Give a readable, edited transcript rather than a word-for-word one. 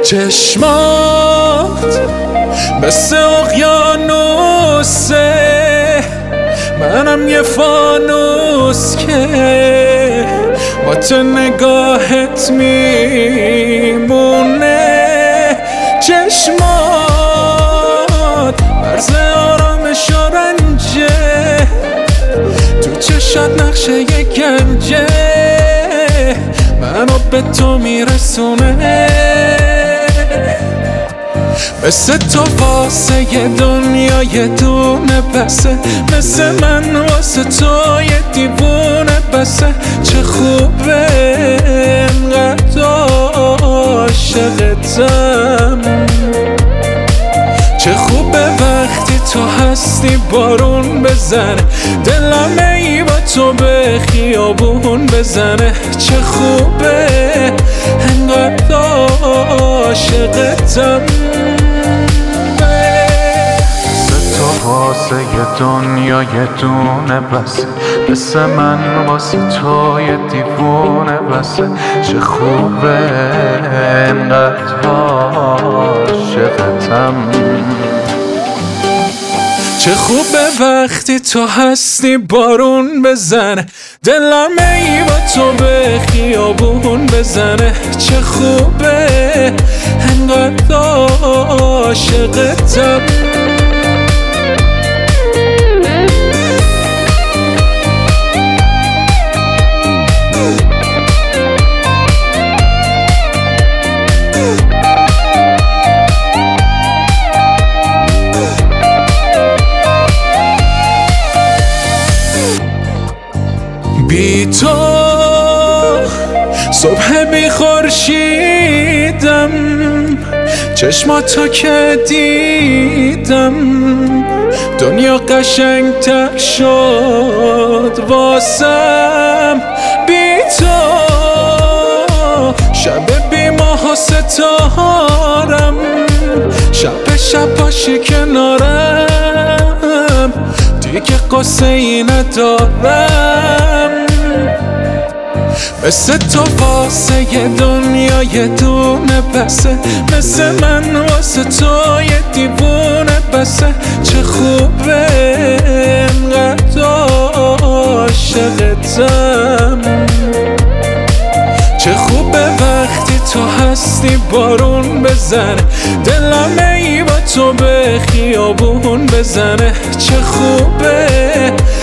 چشمات مثل اقیانوسه، منم یه فانوس که با تو نگاهت میمونه. چشمات مرز آرامش و رنجه، تو چشات نقشه یه گنجه، منو به تو میرسونه. مثل تو واسه یه دنیا یه دونه بسه، مثل من واسه تو یه دیوونه بسه. چه خوبه انقدر عاشقتم، چه خوبه وقتی تو هستی بارون بزنه، دلم ای با تو به خیابون بزنه. چه خوبه انقدر عاشقتم. تو واسه یه دنیا یه دونه بسه، مثل من واسه تو یه دیوونه بسه. چه خوبه انقدر عاشقتم، چه خوبه وقتی تو هستی بارون بزنه، دلم ای با تو به خیابون بزنه. چه خوبه انقدر عاشقتم. بی تو صبح بی خورشیدم، چشماتو که دیدم دنیا قشنگتر شد واسم. بی تو شب بی ماه و ستارم، شب شباشی کنارم، دیگه قصه ای ندارم. مثل تو واسه یه دنیا یه دونه بسه، مثل من واسه تو یه دیوونه بسه. چه خوبه انقدر عاشقتم، چه خوبه وقتی تو هستی بارون بزنه، دلم ای با تو به خیابون بزنه. چه خوبه